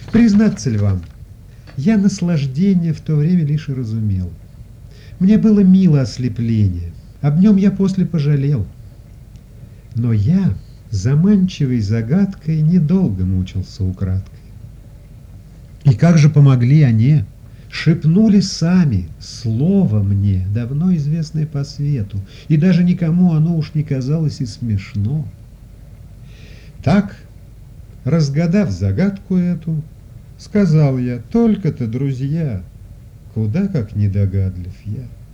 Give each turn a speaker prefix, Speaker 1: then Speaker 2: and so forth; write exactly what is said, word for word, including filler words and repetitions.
Speaker 1: Признаться ли вам, я наслаждение в то время лишь и разумел. Мне было мило ослепление, об нем я после пожалел. Но я заманчивой загадкой недолго мучился украдкой. И как же помогли они, шепнули сами слово мне, давно известное по свету, и даже никому оно уж не казалось и смешно. Так, разгадав загадку эту, сказал я: только-то, друзья, куда как недогадлив я.